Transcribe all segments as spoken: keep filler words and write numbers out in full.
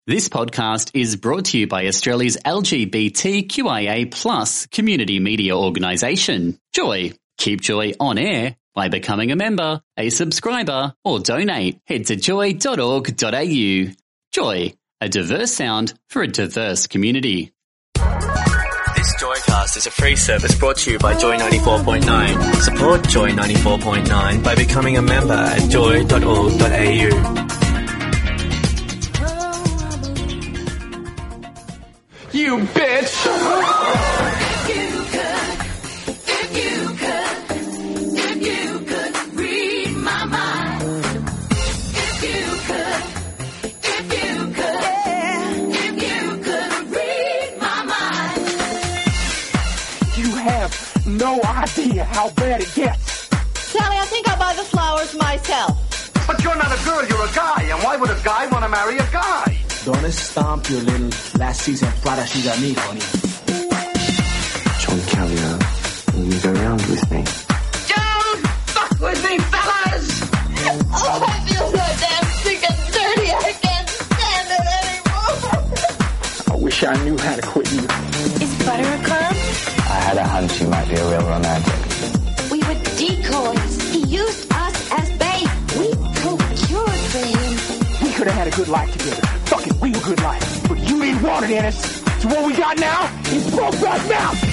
This podcast is brought to you by Australia's L G B T Q I A plus community media organisation, Joy. Keep Joy on air by becoming a member, a subscriber, or donate. Head to joy dot org dot a u. Joy, a diverse sound for a diverse community. This Joycast is a free service brought to you by Joy ninety-four point nine. Support Joy ninety-four point nine by becoming a member at joy dot org dot a u. You bitch! If you could, if you could, if you could read my mind. If you could, if you could, if you could read my mind. You have no idea how bad it gets. Sally, I think I'll buy the flowers myself. But you're not a girl, you're a guy. And why would a guy want to marry a guy? Don't stomp your little last season Prada Shigami, honey. John Callier, will you go round with me? Don't fuck with me, fellas! Oh, I feel so damn sick and dirty. I can't stand it anymore. I wish I knew how to quit you. Is butter a curb? I had a hunch you might be a real romantic. We were decoys. He used us as bait. We procured for him. We could have had a good life together. Fucking real good life. But you didn't want it, Ennis. So what we got now is broke back mouth.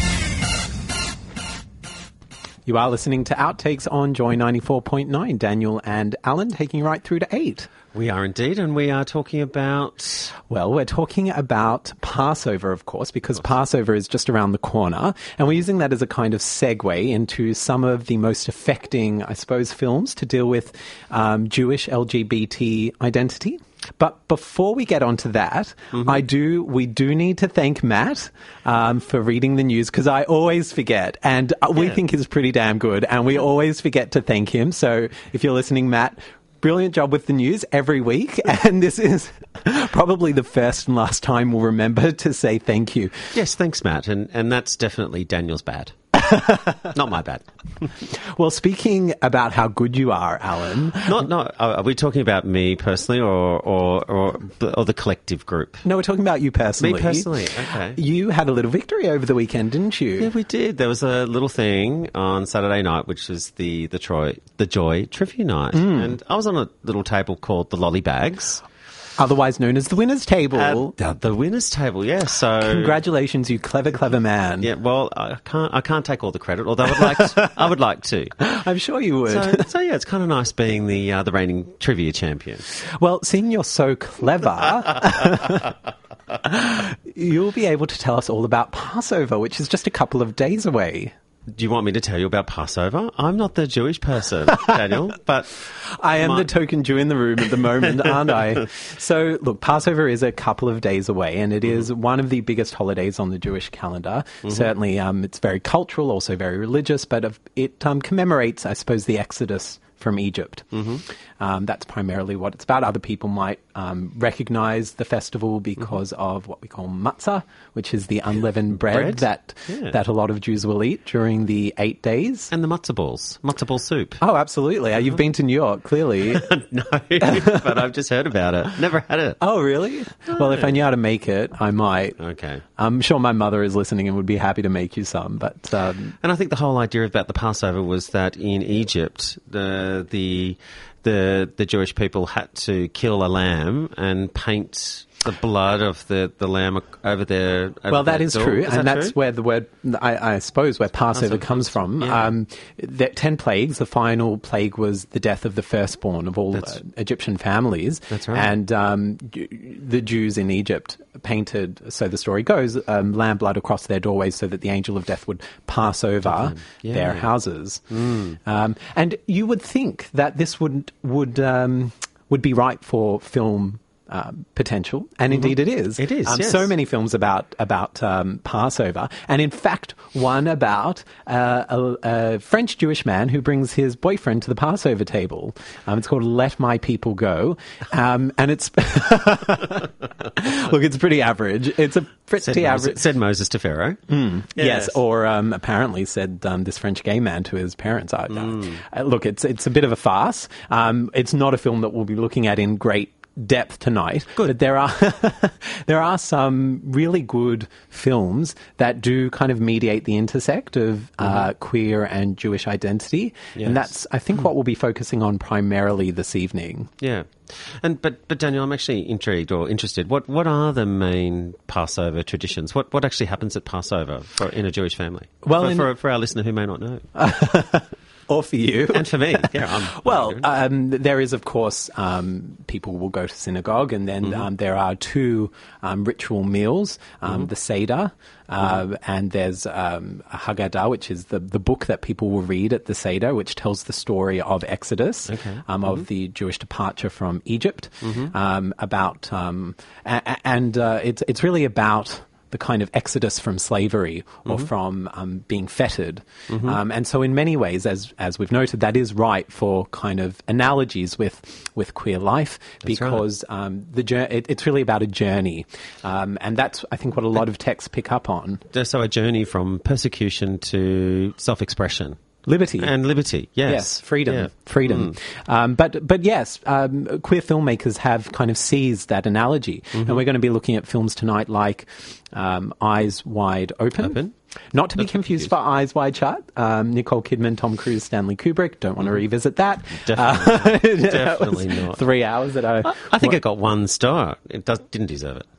You are listening to Outtakes on Joy ninety-four point nine. Daniel and Alan taking you right through to eight. We are indeed, and we are talking about... Well, we're talking about Passover, of course, because Passover is just around the corner, and we're using that as a kind of segue into some of the most affecting, I suppose, films to deal with um, Jewish L G B T identity. But before we get onto that, mm-hmm. I do we do need to thank Matt um, for reading the news, because I always forget, and yeah. we think he's pretty damn good, and we always forget to thank him. So if you're listening, Matt, brilliant job with the news every week, and this is probably the first and last time we'll remember to say thank you. Yes, thanks, Matt, and and that's definitely Daniel's bad. Not my bad. Well, speaking about how good you are, Alan. Not, not. Are we talking about me personally, or or or, or the collective group? No, we're talking about you personally. Me personally. Okay. You had a little victory over the weekend, didn't you? Yeah, we did. There was a little thing on Saturday night, which was the the Troy the Joy Trivia Night, mm. and I was on a little table called the Lolly Bags. Otherwise known as the winner's table. Uh, the winner's table, yeah. So congratulations, you clever, clever man. Yeah, well, I can't, I can't take all the credit, although I would like, to, I would like to. I'm sure you would. So, so yeah, it's kind of nice being the uh, the reigning trivia champion. Well, seeing you're so clever, you'll be able to tell us all about Passover, which is just a couple of days away. Do you want me to tell you about Passover? I'm not the Jewish person, Daniel, but... I am my... the token Jew in the room at the moment, aren't I? So, look, Passover is a couple of days away, and it mm-hmm. is one of the biggest holidays on the Jewish calendar. Mm-hmm. Certainly, um, it's very cultural, also very religious, but it um, commemorates, I suppose, the Exodus from Egypt. Mm-hmm. Um, that's primarily what it's about. Other people might um, recognize the festival because mm-hmm. of what we call matzah, which is the unleavened bread, bread? that yeah. that a lot of Jews will eat during the eight days. And the matzah balls, matzah ball soup. Oh, absolutely. Uh, you've been to New York, clearly. No, but I've just heard about it. Never had it. Oh, really? No. Well, if I knew how to make it, I might. Okay. I'm sure my mother is listening and would be happy to make you some. But um, and I think the whole idea about the Passover was that in Egypt, the the the the Jewish people had to kill a lamb and paint the blood of the, the lamb over their over well, that is door. true, is and that that's true? where the word, I, I suppose, where Passover Passover comes from. Yeah. Um, the ten plagues, the final plague was the death of the firstborn of all uh, Egyptian families. That's right. And um, the Jews in Egypt painted, so the story goes, um, lamb blood across their doorways so that the angel of death would pass over yeah. their houses. Mm. Um, and you would think that this would would um, would be right for film Um, potential, and mm-hmm. indeed it is. It is, um, yes. So many films about about um, Passover, and in fact, one about uh, a, a French Jewish man who brings his boyfriend to the Passover table. Um, it's called Let My People Go, um, and it's look, it's pretty average. It's a pretty said average. Moses, said Moses to Pharaoh. Mm, yes. yes, or um, apparently said um, this French gay man to his parents. I, mm. uh, look, it's it's a bit of a farce. Um, it's not a film that we'll be looking at in great depth tonight. Good. But there are there are some really good films that do kind of mediate the intersect of uh, queer and Jewish identity, Yes. and that's I think what we'll be focusing on primarily this evening. Yeah. And but but Daniel, I'm actually intrigued or interested. What what are the main Passover traditions? What what actually happens at Passover for, in a Jewish family? Well, for, in- for for our listener who may not know, Or for you. and for me, yeah. I'm, Well, I'm um, there is, of course, um, people will go to synagogue, and then um, there are two um, ritual meals, um, the Seder, uh, and there's um, a Haggadah, which is the, the book that people will read at the Seder, which tells the story of Exodus, Okay. um, of the Jewish departure from Egypt, um, about, um, a- a- and uh, it's it's really about the kind of exodus from slavery or from um, being fettered. Um, and so in many ways, as as we've noted, that is right for kind of analogies with, with queer life, because um, the jour- it, it's really about a journey. Um, and that's, I think, what a lot of texts pick up on. so a journey from persecution to self-expression. Liberty. And liberty, yes. Yes, freedom, Yeah. freedom. Um, but but yes, um, queer filmmakers have kind of seized that analogy, and we're going to be looking at films tonight like um, Eyes Wide Open. Open. Not to be Not to be confused confused. for Eyes Wide Shut. Um, Nicole Kidman, Tom Cruise, Stanley Kubrick. Don't want to revisit that. Definitely, Uh, that definitely was not. Three hours that I. I, I think it got one star. It does, didn't deserve it.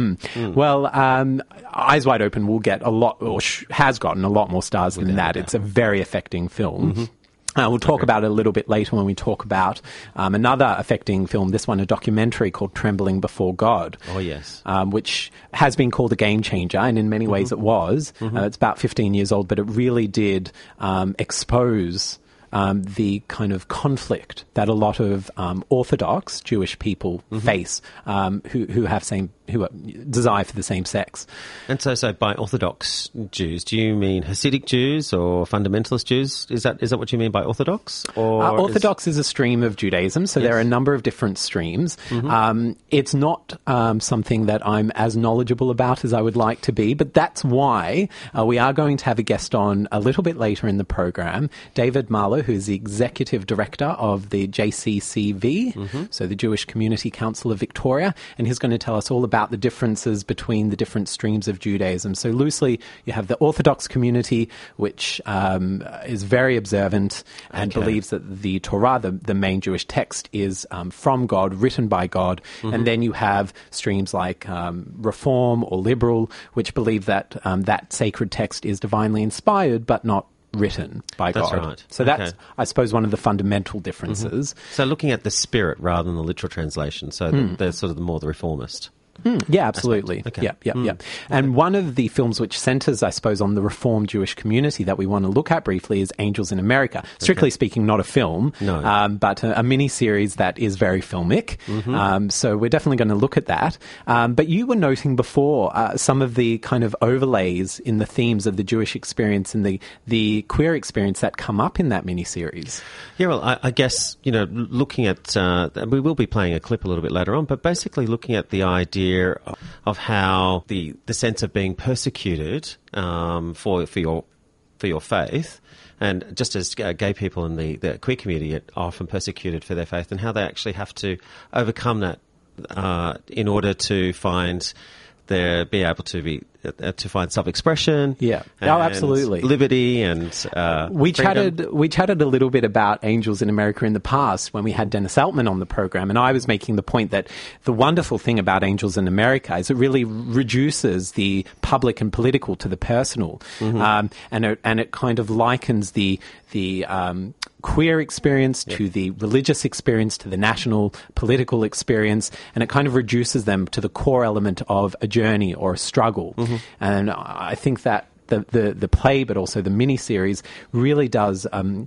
Well, um, Eyes Wide Open will get a lot, or sh- has gotten a lot more stars than Without that. a It's a very affecting film. Uh, we'll talk about it a little bit later when we talk about um, another affecting film, this one a documentary called Trembling Before God. Oh, yes. Um, which has been called a game changer, and in many ways it was. Uh, it's about fifteen years old, but it really did um, expose um, the kind of conflict that a lot of um, Orthodox Jewish people face um, who, who have same who are, desire for the same sex. And so, so by Orthodox Jews, do you mean Hasidic Jews or fundamentalist Jews? Is that is that what you mean by Orthodox? Or Uh, is- Orthodox is a stream of Judaism, so there are a number of different streams. Um, it's not um, something that I'm as knowledgeable about as I would like to be, but that's why uh, we are going to have a guest on a little bit later in the program, David Marlow, who is the executive director of the J C C V, so the Jewish Community Council of Victoria, and he's going to tell us all about the differences between the different streams of Judaism. So loosely, you have the Orthodox community, which um, is very observant and Okay. believes that the Torah, the, the main Jewish text, is um, from God, written by God. And then you have streams like um, Reform or Liberal, which believe that um, that sacred text is divinely inspired, but not written by That's God. right. So that's, Okay. I suppose, one of the fundamental differences. So looking at the spirit rather than the literal translation, so the, they're sort of the more the reformist. Yeah, absolutely. Okay. Yeah, yeah, yeah. And one of the films which centers, I suppose, on the Reformed Jewish community that we want to look at briefly is Angels in America. Strictly speaking, not a film, No. um, but a, a mini-series that is very filmic. Um, so we're definitely going to look at that. Um, but you were noting before uh, some of the kind of overlays in the themes of the Jewish experience and the, the queer experience that come up in that mini-series. Yeah, well, I, I guess, you know, l- looking at, uh, we will be playing a clip a little bit later on, but basically looking at the idea of how the, the sense of being persecuted um, for, for your for your faith, and just as uh, gay people in the, the queer community are often persecuted for their faith, and how they actually have to overcome that uh, in order to find their, be able to be uh, to find self-expression. Yeah. Oh, and absolutely. liberty and uh, We freedom. chatted. We chatted a little bit about Angels in America in the past when we had Dennis Altman on the program, and I was making the point that the wonderful thing about Angels in America is it really reduces the public and political to the personal, um, and it, and it kind of likens the the um, queer experience to the religious experience to the national political experience, and it kind of reduces them to the core element of a journey or a struggle. And I think that the, the, the play, but also the miniseries, really does um,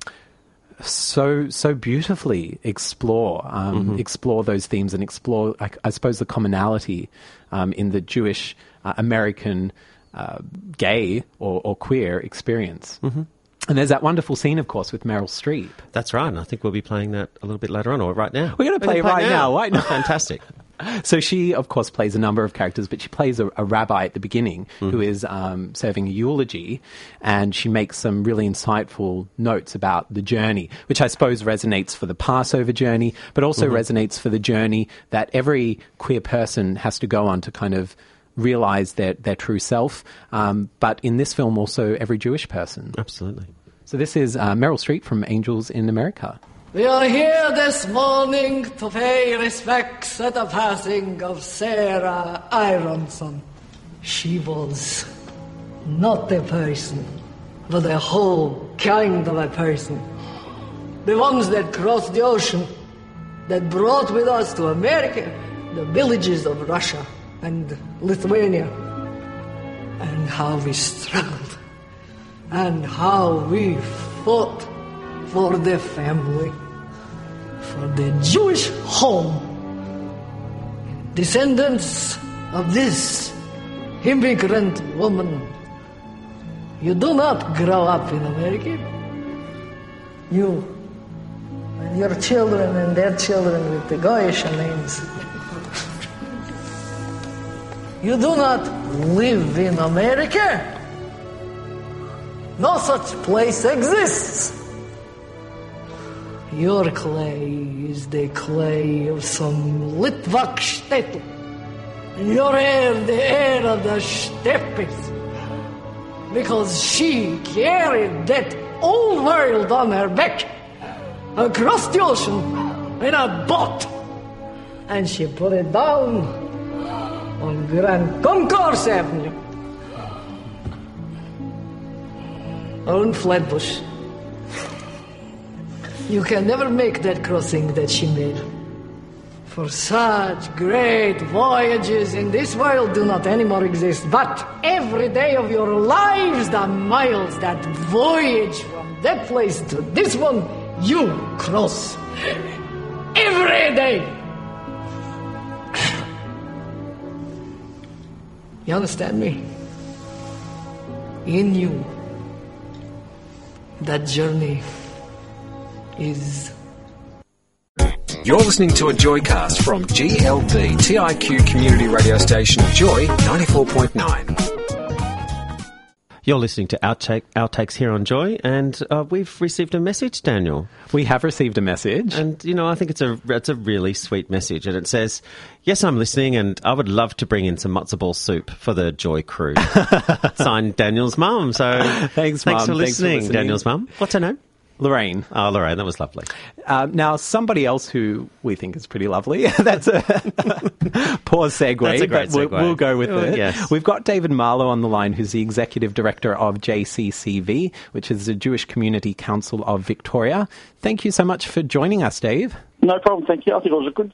so so beautifully explore um, explore those themes and explore, I, I suppose, the commonality um, in the Jewish uh, American uh, gay or, or queer experience. And there's that wonderful scene, of course, with Meryl Streep. That's right, and I think we'll be playing that a little bit later on, or right now. We're gonna play it right now, right now. Oh, fantastic. So she, of course, plays a number of characters, but she plays a, a rabbi at the beginning mm. who is um, serving a eulogy, and she makes some really insightful notes about the journey, which I suppose resonates for the Passover journey, but also mm-hmm. resonates for the journey that every queer person has to go on to kind of realize their, their true self. Um, but in this film, also every Jewish person. Absolutely. So this is uh, Meryl Streep from Angels in America. We are here this morning to pay respects at the passing of Sarah Ironson. She was not a person, but a whole kind of a person. The ones that crossed the ocean, that brought with us to America the villages of Russia and Lithuania, and how we struggled, and how we fought for the family, for the Jewish home. Descendants of this immigrant woman, you do not grow up in America. You and your children and their children with the Goyish names. You do not live in America. No such place exists. Your clay is the clay of some Litvak shtetl. Your air, the air of the steppes. Because she carried that old world on her back across the ocean in a boat. And she put it down on Grand Concourse Avenue. On Flatbush. You can never make that crossing that she made. For such great voyages in this world do not anymore exist. But every day of your lives, the miles that voyage from that place to this one, you cross. Every day. You understand me? In you, that journey is... You're listening to a Joycast from G L D T I Q community radio station Joy ninety-four point nine. You're listening to Outtake, Outtakes here on Joy, and uh, we've received a message, Daniel. We have received a message. And, you know, I think it's a it's a really sweet message. And it says, yes, I'm listening, and I would love to bring in some matzo ball soup for the Joy crew. Signed, Daniel's mum. So thanks, thanks, Mum. for listening, thanks for listening, Daniel's mum. What's her name? Lorraine. Oh, Lorraine, that was lovely. Uh, now, somebody else who we think is pretty lovely. That's a poor segue. That's a great but we'll, segue. we'll go with Oh, it. yes. We've got David Marlowe on the line, who's the Executive Director of J C C V, which is the Jewish Community Council of Victoria. Thank you so much for joining us, Dave. No problem, thank you. I think it was a good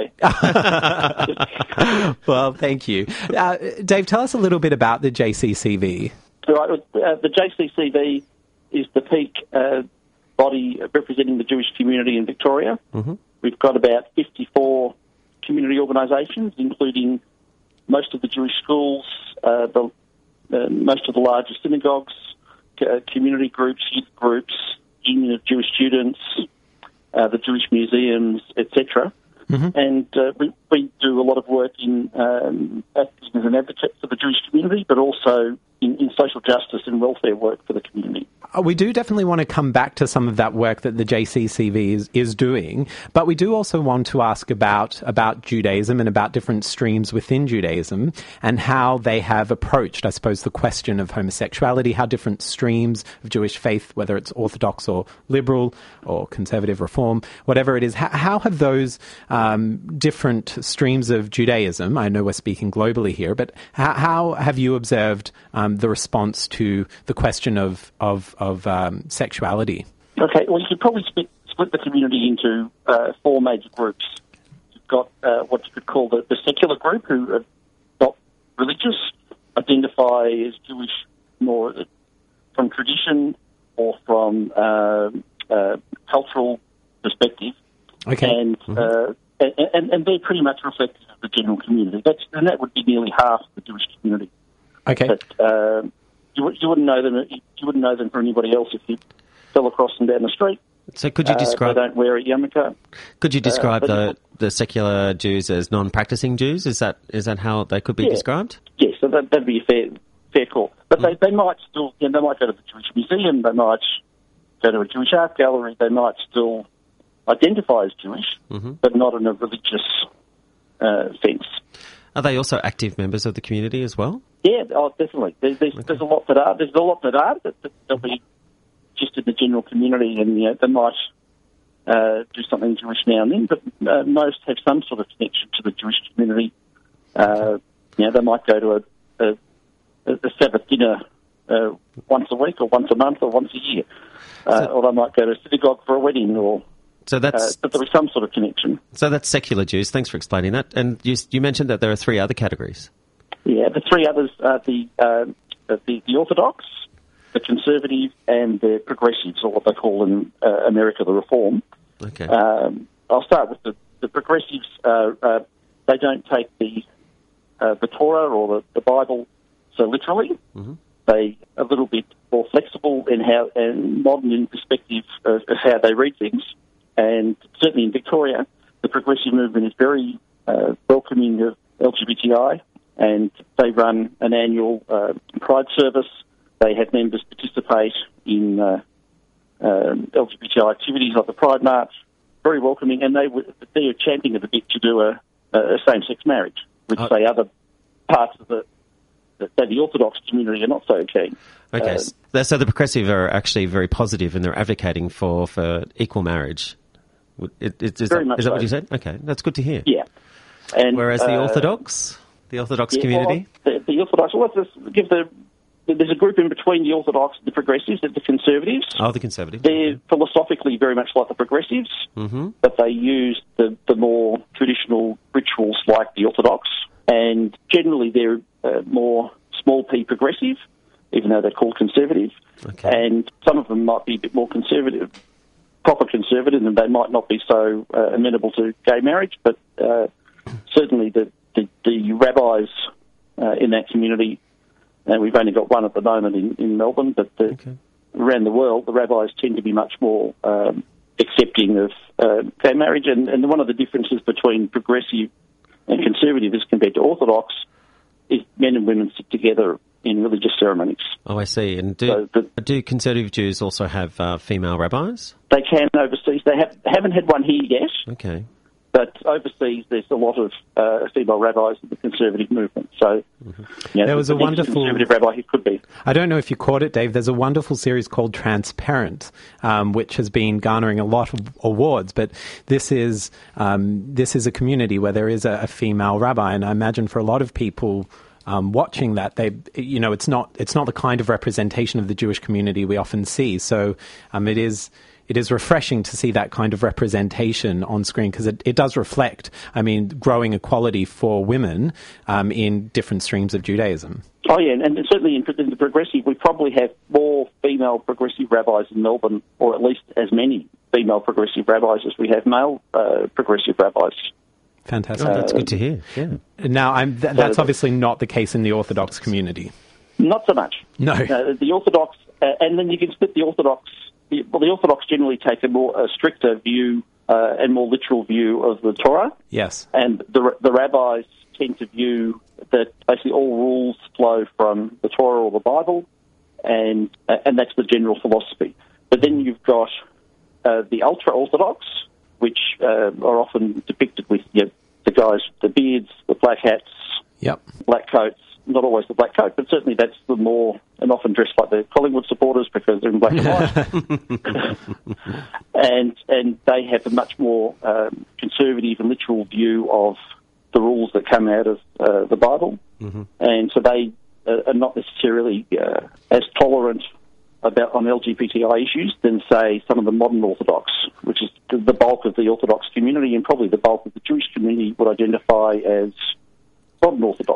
segue. Well, thank you. Uh, Dave, tell us a little bit about the J C C V. Right, uh, the J C C V is the peak uh, body representing the Jewish community in Victoria. Mm-hmm. We've got about fifty-four community organisations, including most of the Jewish schools, uh, the, uh, most of the larger synagogues, uh, community groups, youth groups, Union of Jewish Students, uh, the Jewish museums, et cetera. Mm-hmm. And uh, we, we do a lot of work in um, acting as an advocate for the Jewish community, but also in, in social justice and welfare work for the community. Uh, we do definitely want to come back to some of that work that the J C C V is, is doing, but we do also want to ask about, about Judaism and about different streams within Judaism and how they have approached, I suppose, the question of homosexuality, how different streams of Jewish faith, whether it's Orthodox or liberal or conservative reform, whatever it is, how, how have those um, different streams of Judaism, I know we're speaking globally here, but how, how have you observed um, the response to the question of, of of um, sexuality? Okay, well, you could probably split, split the community into uh, four major groups. You've got uh, what you could call the, the secular group, who are not religious, identify as Jewish more from tradition or from uh, uh, cultural perspective. Okay. And, mm-hmm. uh, and, and, and they're pretty much reflective of the general community. That's, and that would be nearly half of the Jewish community. Okay. But, uh, You, you wouldn't know them. You wouldn't know them for anybody else if you fell across them down the street. So could you Uh, describe? they don't wear a yarmulke. Could you describe Uh, the, the secular Jews as non-practicing Jews? Is that is that how they could be Yeah. described? Yes, so that, that'd be a fair fair call. But Mm. they, they might still, you know, they might go to the Jewish Museum, they might go to a Jewish art gallery, they might still identify as Jewish, Mm-hmm. but not in a religious uh, sense. Are they also active members of the community as well? Yeah, oh, definitely. There's, there's, there's a lot that are. There's a lot that are. That, that they'll be just in the general community, and you know, they might uh, do something Jewish now and then. But uh, most have some sort of connection to the Jewish community. Uh, you know, they might go to a, a, a Sabbath dinner uh, once a week, or once a month, or once a year, uh, or they might go to a synagogue for a wedding, or. So that's uh, but there'll be some sort of connection. So that's secular Jews. Thanks for explaining that. And you, you mentioned that there are three other categories. Yeah, the three others are the uh, the, the Orthodox, the Conservative, and the Progressives, or what they call in uh, America the Reform. Okay. Um, I'll start with the, the Progressives. Uh, uh, they don't take the uh, the Torah or the, the Bible so literally. Mm-hmm. They are a little bit more flexible in how and modern in perspective of, of how they read things. And certainly in Victoria, the progressive movement is very uh, welcoming of L G B T I, and they run an annual uh, Pride service. They have members participate in uh, uh, L G B T I activities like the Pride March. Very welcoming, and they w- they're championing at the bit to do a, a same-sex marriage, which Oh. say other parts of the that the Orthodox community are not so keen. Okay. Uh, so- so the progressive are actually very positive, and they're advocating for, for equal marriage. Would- It, it, is Very that, much is that so. what you said? Okay, that's good to hear. Yeah. And, Whereas the uh, Orthodox, the Orthodox yeah, community, well, the, the Orthodox, well, let's just give the, there's a group in between the Orthodox and the Progressives, the Conservatives. oh, the conservative. They're philosophically very much like the Progressives, Mm-hmm. but they use the, the more traditional rituals like the Orthodox, and generally they're uh, more small p progressive, even though they're called conservative. Okay. And some of them might be a bit more conservative, proper conservative, and they might not be so uh, amenable to gay marriage, but uh, certainly the, the, the rabbis uh, in that community, and we've only got one at the moment in, in Melbourne, but the, Okay. around the world, the rabbis tend to be much more um, accepting of uh, gay marriage, and, and one of the differences between progressive and conservative as compared to Orthodox is men and women sit together in religious ceremonies. Oh, I see. And do So the- do conservative Jews also have uh, female rabbis? They can overseas. They have, haven't had one here yet, Okay. but overseas there's a lot of uh, female rabbis in the conservative movement. So Mm-hmm. you know, There was the a next wonderful- conservative rabbi he could be. I don't know if you caught it, Dave. There's a wonderful series called Transparent, um, which has been garnering a lot of awards. But this is um, this is a community where there is a, a female rabbi, and I imagine for a lot of people um, watching that, they, you know, it's not it's not the kind of representation of the Jewish community we often see. So um, it is. It is refreshing to see that kind of representation on screen because it, it does reflect, I mean, growing equality for women um, in different streams of Judaism. Oh, yeah, and and certainly in, in the progressive, we probably have more female progressive rabbis in Melbourne, or at least as many female progressive rabbis as we have male uh, progressive rabbis. Fantastic. Oh, that's good to hear. Yeah. Now, I'm, th- that's obviously not the case in the Orthodox community. Not so much. No. Uh, the Orthodox, uh, and then you can split the Orthodox. The, well, the Orthodox generally take a more a stricter view uh, and more literal view of the Torah, Yes. and the the rabbis tend to view that basically all rules flow from the Torah or the Bible, and uh, and that's the general philosophy. But then you've got uh, the ultra-Orthodox, which uh, are often depicted with you know, the guys with the beards, the black hats, Yep. black coats. Not always the black coat, but certainly that's the more, and often dressed like the Collingwood supporters because they're in black and white. and and they have a much more um, conservative and literal view of the rules that come out of uh, the Bible. Mm-hmm. And so they uh, are not necessarily uh, as tolerant about on L G B T I issues than, say, some of the modern Orthodox, which is the, the bulk of the Orthodox community, and probably the bulk of the Jewish community would identify as modern Orthodox.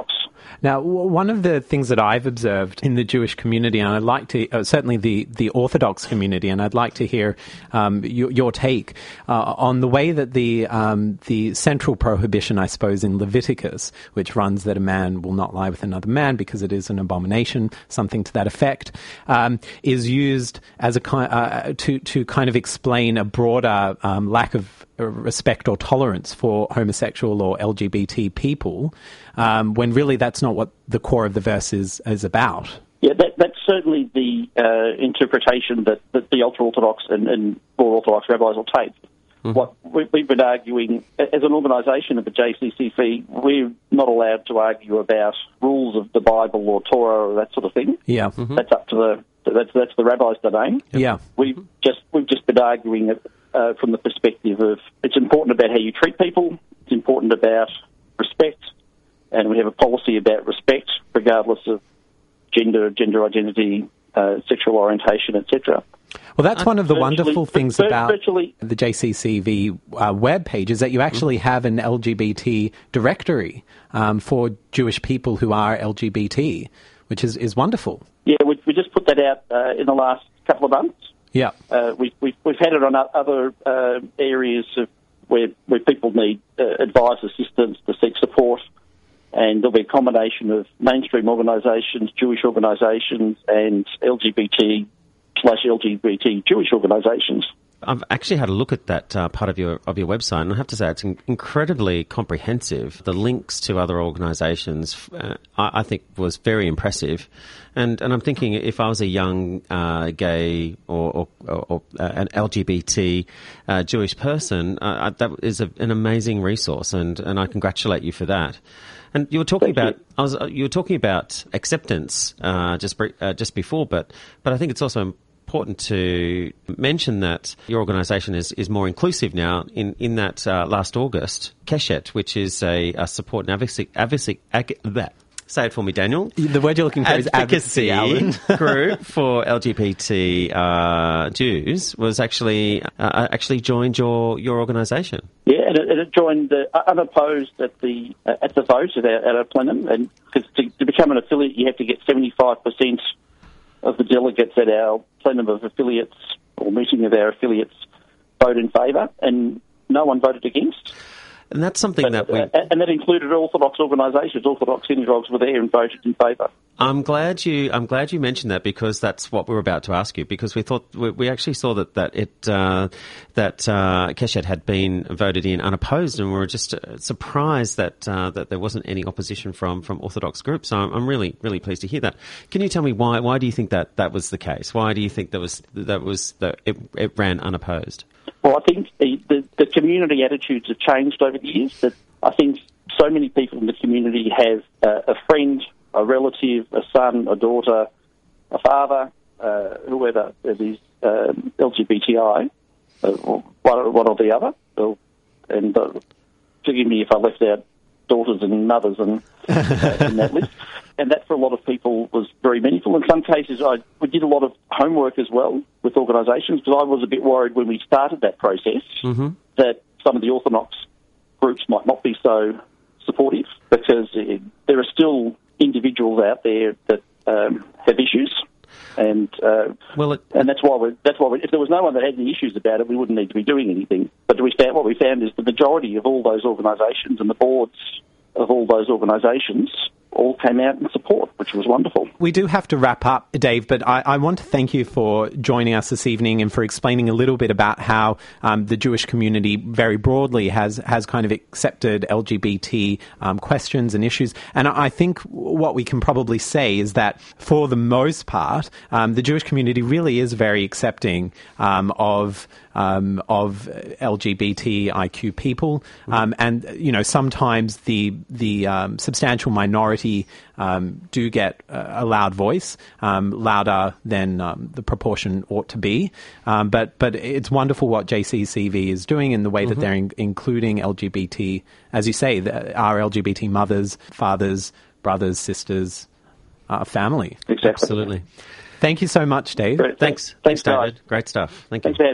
Now, w- one of the things that I've observed in the Jewish community, and I'd like to, uh, certainly the, the Orthodox community, and I'd like to hear um, your, your take uh, on the way that the um, the central prohibition, I suppose, in Leviticus, which runs that a man will not lie with another man because it is an abomination, something to that effect, um, is used as a ki- uh, to to kind of explain a broader um, lack of respect or tolerance for homosexual or L G B T people, um, when really that's not what the core of the verse is, is about. Yeah, that, that's certainly the uh, interpretation that, that the ultra-Orthodox and, and more Orthodox rabbis will take. Mm-hmm. What we, we've been arguing, as an organisation of the J C C V, we're not allowed to argue about rules of the Bible or Torah or that sort of thing. Yeah. Mm-hmm. That's up to the that's that's the rabbi's domain. Yeah. We've just we've just been arguing it uh, from the perspective of it's important about how you treat people, it's important about respect, and we have a policy about respect regardless of gender, gender identity, uh, sexual orientation, et cetera. Well, that's one of the virtually, wonderful things vir- about virtually, the J C C V uh, web page is that you actually have an L G B T directory um, for Jewish people who are L G B T, which is, is wonderful. Yeah, we, we just put that out uh, in the last couple of months. Yeah. Uh, we, we, we've had it on other uh, areas of where, where people need uh, advice, assistance, to seek support, and there'll be a combination of mainstream organisations, Jewish organisations, and L G B T slash L G B T Jewish organisations. I've actually had a look at that uh, part of your of your website, and I have to say it's in- incredibly comprehensive. The links to other organisations, uh, I-, I think, was very impressive. And and I'm thinking, if I was a young uh, gay or, or, or uh, an L G B T uh, Jewish person, uh, that is a, an amazing resource, and, and I congratulate you for that. And you were talking Thank about you. I was uh, you were talking about acceptance uh, just bre- uh, just before, but but I think it's also important to mention that your organisation is, is more inclusive now. In in that uh, last August, Keshet, which is a, a support and advocacy, advocacy ag- that. Say it for me, Daniel. The word you're looking for is advocacy, Alan. group for L G B T uh, Jews was actually uh, actually joined your your organisation. Yeah, and it, and it joined uh, unopposed at the uh, at the vote at our, at our plenum, and because to, to become an affiliate, you have to get seventy-five percent of the delegates at our plenum of affiliates or meeting of our affiliates vote in favour, and no one voted against. And that's something but, that we... Uh, and that included Orthodox organisations. Orthodox synagogues were there and voted in favour. I'm glad you. I'm glad you mentioned that, because that's what we were about to ask you. Because we thought we, we actually saw that that it uh, that uh, Keshet had been voted in unopposed, and we were just uh, surprised that uh, that there wasn't any opposition from, from Orthodox groups. So I'm, I'm really really pleased to hear that. Can you tell me why why do you think that, that was the case? Why do you think that was that was that it, it ran unopposed? Well, I think the, the, the community attitudes have changed over the years. That I think so many people in the community have uh, a friend, a relative, a son, a daughter, a father, uh, whoever it is, um, L G B T I, uh, or one, one or the other. So, and uh, forgive me if I left out daughters and mothers and, uh, in that list. And that for a lot of people was very meaningful. In some cases, I we did a lot of homework as well with organisations, because I was a bit worried when we started that process mm-hmm. that some of the Orthodox groups might not be so supportive, because it, there are still individuals out there that um, have issues, and uh, well, it, and that's why we that's why we, if there was no one that had any issues about it, we wouldn't need to be doing anything. But we found, what we found is the majority of all those organisations and the boards of all those organisations all came out in support, which was wonderful. We do have to wrap up, Dave, but I, I want to thank you for joining us this evening and for explaining a little bit about how um, the Jewish community very broadly has, has kind of accepted L G B T um, questions and issues. And I think what we can probably say is that for the most part, um, the Jewish community really is very accepting um, of Um, of L G B T I Q people, um, and you know sometimes the the um, substantial minority um, do get a loud voice, um, louder than um, the proportion ought to be. Um, but but it's wonderful what J C C V is doing in the way that mm-hmm. they're in- including L G B T, as you say, the, our L G B T mothers, fathers, brothers, sisters, uh, family. Exactly. Absolutely. Thanks. Thank you so much, Dave. Great. Thanks. Thanks, Thanks, David. guys. Great stuff. Thank you. Thanks for having me.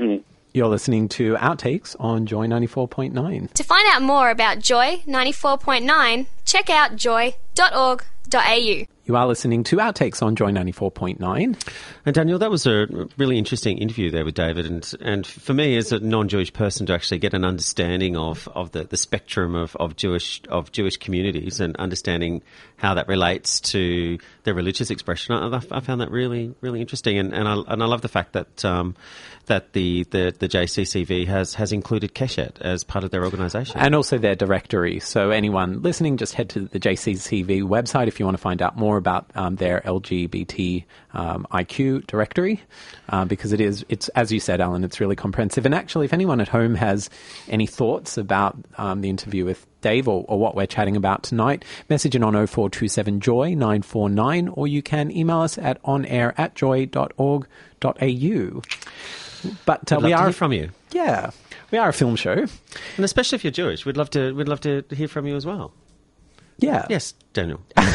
You're listening to Outtakes on Joy ninety-four point nine. To find out more about Joy ninety-four point nine, check out joy dot org dot a u. You are listening to Outtakes on Joy ninety-four point nine. And Daniel, that was a really interesting interview there with David. And, and for me, as a non-Jewish person, to actually get an understanding of, of the, the spectrum of, of Jewish of Jewish communities and understanding how that relates to their religious expression, I, I found that really, really interesting. And, and, I, and I love the fact that um, that the, the, the J C C V has, has included Keshet as part of their organisation. And also their directory. So anyone listening, just head to the J C C V website if you want to find out more about um, their L G B T um, I Q directory, uh, because it is, it's as you said, Alan, it's really comprehensive. And actually, if anyone at home has any thoughts about um, the interview with Dave or, or what we're chatting about tonight, message in on oh four two seven joy nine four nine, or you can email us at onair at joy dot org dot a u. But uh, We'd love we to are hear from you. Yeah, we are a film show, and especially if you're Jewish, we'd love to. We'd love to hear from you as well. Yeah. Yes, Daniel.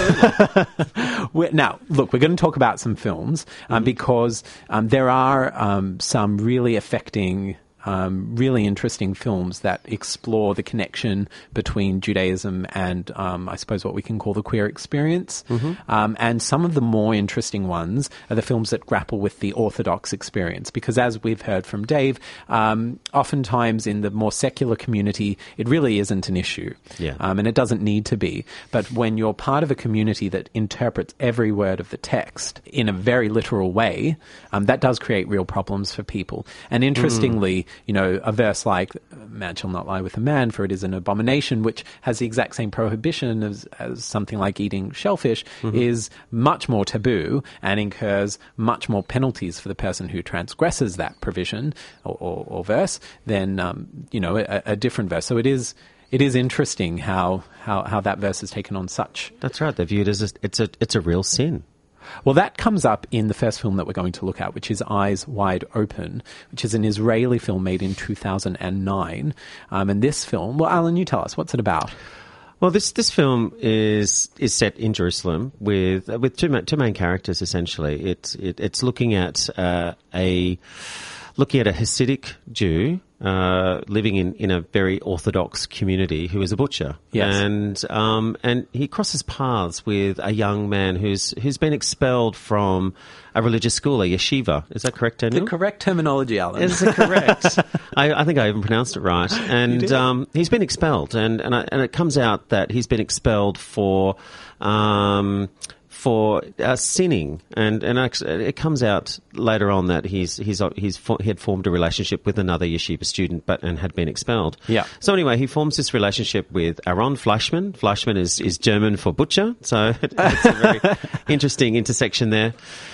We're, now, look, we're going to talk about some films um, mm-hmm. because um, there are um, some really affecting, um, really interesting films that explore the connection between Judaism and, um, I suppose, what we can call the queer experience. Mm-hmm. Um, and some of the more interesting ones are the films that grapple with the Orthodox experience, because as we've heard from Dave, um, oftentimes in the more secular community, it really isn't an issue. Yeah. Um, and it doesn't need to be. But when you're part of a community that interprets every word of the text in a very literal way, um, that does create real problems for people. And interestingly, mm. you know, a verse like, man shall not lie with a man, for it is an abomination, which has the exact same prohibition as, as something like eating shellfish, mm-hmm. is much more taboo and incurs much more penalties for the person who transgresses that provision or, or, or verse than, um, you know, a, a different verse. So it is... It is interesting how, how, how that verse has taken on such. That's right. They view it as a, it's a it's a real sin. Well, that comes up in the first film that we're going to look at, which is Eyes Wide Open, which is an Israeli film made in two thousand nine. Um, and this film, well, Alan, you tell us, what's it about? Well, this this film is is set in Jerusalem with with two two main characters. Essentially, it's it, it's looking at uh, a looking at a Hasidic Jew uh, living in, in a very Orthodox community who is a butcher. Yes. And um, and he crosses paths with a young man who's who's been expelled from a religious school, a yeshiva. Is that correct, Daniel? The correct terminology, Alan. Is it correct? I, I think I even pronounced it right. And um, he's been expelled, and and, I, and it comes out that he's been expelled for. Um, for uh, sinning, and and actually it comes out later on that he's he's he's he had formed a relationship with another yeshiva student, but and had been expelled. Yeah. So anyway, he forms this relationship with Aaron Fleischman. Fleischman is, is German for butcher, so it, it's a very interesting intersection there.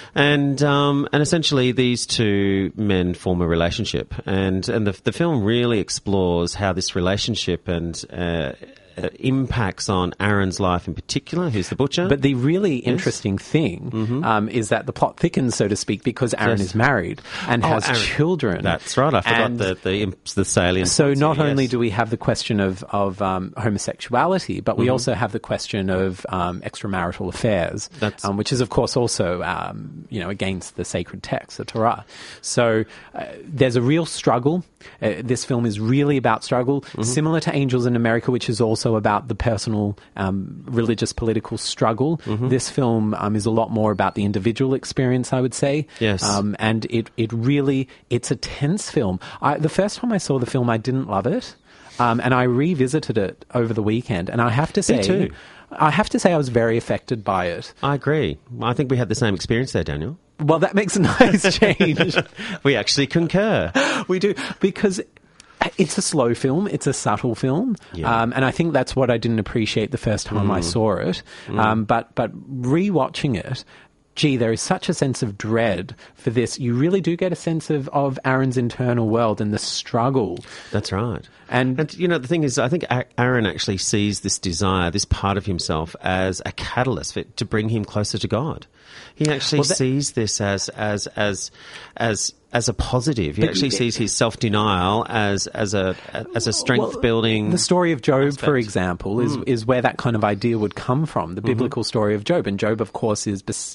And um, and essentially these two men form a relationship, and and the the film really explores how this relationship and uh, Uh, impacts on Aaron's life in particular, who's the butcher. But the really yes. interesting thing mm-hmm. um, is that the plot thickens, so to speak, because Aaron yes. is married and oh, has Aaron. children. That's right. I forgot and the, the the salient. So points not here, only yes. do we have the question of, of um, homosexuality, but we mm-hmm. also have the question of um, extramarital affairs, um, which is, of course, also um, you know against the sacred text, the Torah. So uh, there's a real struggle. Uh, this film is really about struggle, mm-hmm. similar to Angels in America, which is also about the personal um, religious political struggle. Mm-hmm. This film um, is a lot more about the individual experience, I would say. Yes. Um, and it, it really, it's a tense film. I, the first time I saw the film, I didn't love it. Um, and I revisited it over the weekend. And I have to say... Me too. I have to say I was very affected by it. I agree. I think we had the same experience there, Daniel. Well, that makes a nice change. We actually concur. We do, because it's a slow film. It's a subtle film. Yeah. Um, and I think that's what I didn't appreciate the first time Mm. I saw it. Mm. Um, but, but rewatching it, gee, there is such a sense of dread for this. You really do get a sense of, of Aaron's internal world and the struggle. That's right. And, and, you know, the thing is, I think Aaron actually sees this desire, this part of himself, as a catalyst for, to bring him closer to God. He actually well, that, sees this as as as as as a positive. He actually sees his self-denial as as a as a strength-building. Well, the story of Job, aspect. for example, is Mm. is where that kind of idea would come from. The Mm-hmm. biblical story of Job, and Job, of course, is is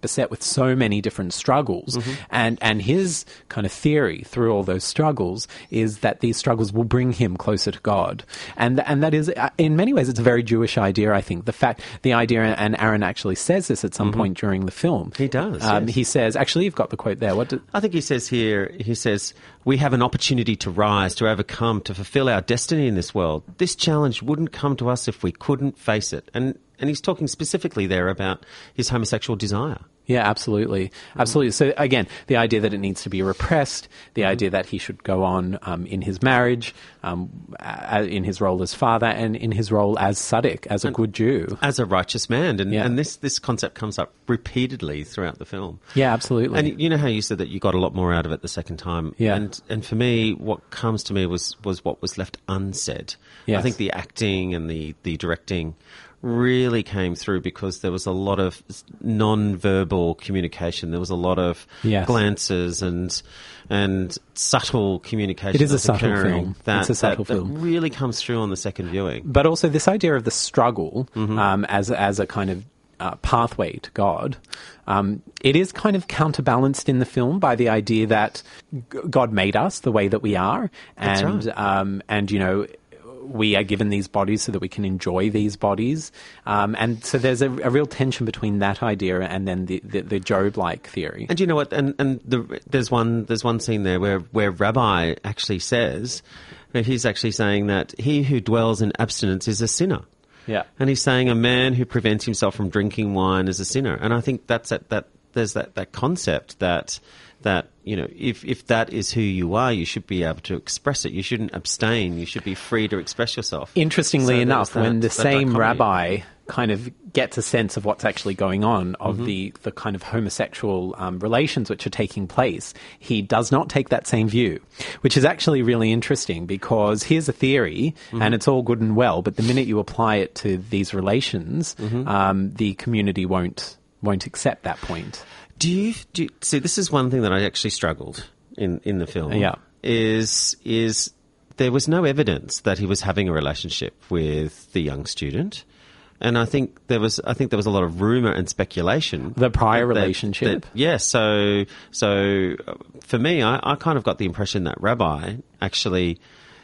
beset with so many different struggles. Mm-hmm. And, and his kind of theory through all those struggles is that these struggles will bring him closer to God. And, and that is, in many ways, it's a very Jewish idea, I think. The fact, the idea, and Aaron actually says this at some Mm-hmm. point during the film. He does. Um, yes. He says, actually, you've got the quote there. What did, I think he says here, he says, we have an opportunity to rise, to overcome, to fulfill our destiny in this world. This challenge wouldn't come to us if we couldn't face it. And and he's talking specifically there about his homosexual desire. Yeah, absolutely. Absolutely. So again, the idea that it needs to be repressed, the idea that he should go on um, in his marriage, um, a- in his role as father, and in his role as Tzaddik, as a And good Jew. As a righteous man. And, Yeah. and this, this concept comes up repeatedly throughout the film. Yeah, absolutely. And you know how you said that you got a lot more out of it the second time. Yeah. And and for me, what comes to me was, was what was left unsaid. Yes. I think the acting and the, the directing really came through because there was a lot of non-verbal communication. There was a lot of Yes. glances and and subtle communication. It is a that's subtle occurring film. That, It's a subtle that, that film. really comes through on the second viewing. But also this idea of the struggle Mm-hmm. um, as as a kind of uh, pathway to God. Um, it is kind of counterbalanced in the film by the idea that g- God made us the way that we are, That's and right. um, and you know. We are given these bodies so that we can enjoy these bodies. Um, and so there's a, a real tension between that idea and then the, the, the Job-like theory. And you know what? And and the, there's one there's one scene there where where Rabbi actually says, where he's actually saying that he who dwells in abstinence is a sinner. Yeah. And he's saying a man who prevents himself from drinking wine is a sinner. And I think that's that that there's that, that concept that that you know if if that is who you are, you should be able to express it. You shouldn't abstain. You should be free to express yourself. Interestingly So enough, there's when that- the that same dichotomy. rabbi kind of gets a sense of what's actually going on, of Mhm. the, the kind of homosexual um, relations which are taking place, he does not take that same view, which is actually really interesting because here's a theory Mhm. and it's all good and well, but the minute you apply it to these relations, Mhm. um, the community won't won't accept that point. Do you, do you see? This is one thing that I actually struggled in in the film. Yeah. is is there was no evidence that he was having a relationship with the young student, and I think there was I think there was a lot of rumor and speculation. The prior that- relationship? that- yeah. So so uh, for me, I, I kind of got the impression that Rabbi actually.